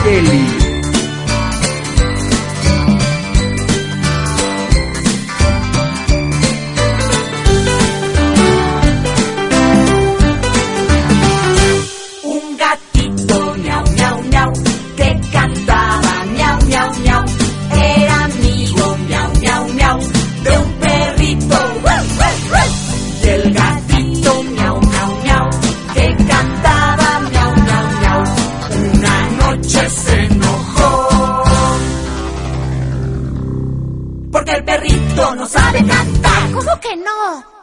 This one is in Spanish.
Peli. Un gatito miau, miau, miau, que cantaba miau, miau, miau. Era amigo miau, miau, miau, de un perrito. Y el gatito miau, miau, miau, que cantaba miau, miau, miau. Una noche se enojó porque el perrito no sabe cantar. ¿Cómo que no?